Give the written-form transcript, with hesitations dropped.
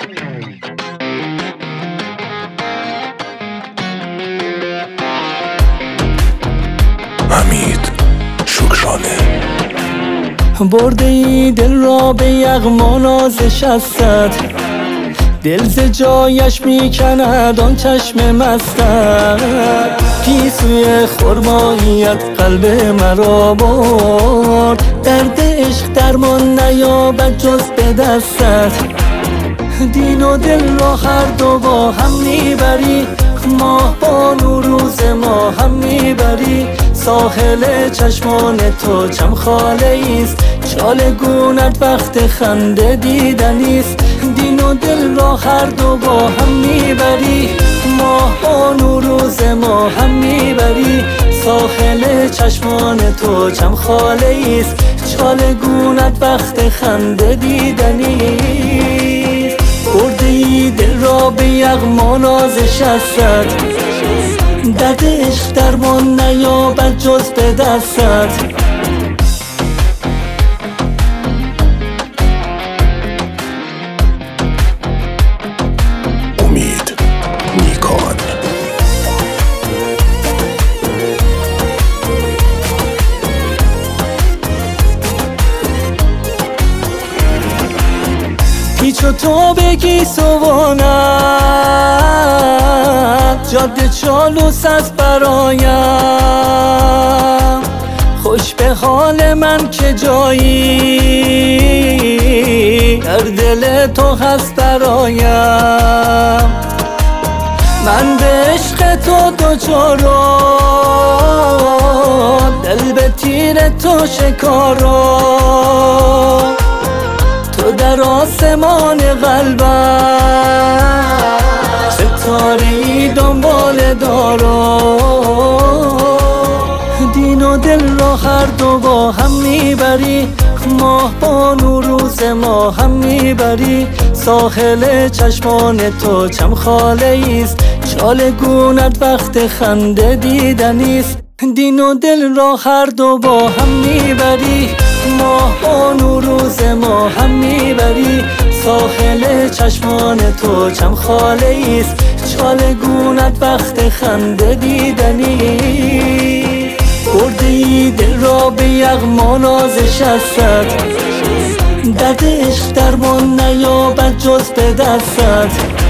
حمید شکرانه. برده ای دل را به یغما نازش هستد، دل ز جایش میکند آن چشم مستت. گیسوی خرماییت قلب مرا برد، درد عشق درمان نیابد جز به دستت. دین و دل را هر دو با هم میبری، ماه با روز ما هم میبری. ساحل چشمان تو چمخاله ایست، چالگونت وقت خنده دیدنیست. دین و دل را هر دو با هم میبری، ماه با روز ما هم میبری. ساحل چشمان تو چمخاله ایست، چالگونت وقت خنده دیدنیست. بردی دل را به یغما نازش هستد، درد عشق درمان نیابد جز به دستت. امید نیکان. پیچ و تو بگی سوانت، جاده چالوس است برایم. خوش به حال من که جایی در دل تو هست برایم. من به عشق تو دوچارم، دل به تیر تو شکارم. تو در آسمان قلبم ستاره‌ای دنبال دارم. دین و دل را هر دو با هم میبری، ماه با روز ما هم میبری. ساحل چشمان تو چمخاله ایست، چالگونت وقت خنده دیدنیست. دین و دل را هر دو با هم میبری، ماه با روز ما هم میبری. ساحل چشمان تو چمخاله ایست، چالگونت وقت خنده دیدنی. بردی دل را به یغما نازش هستد، درد عشق درمان نیابد جز به دستت.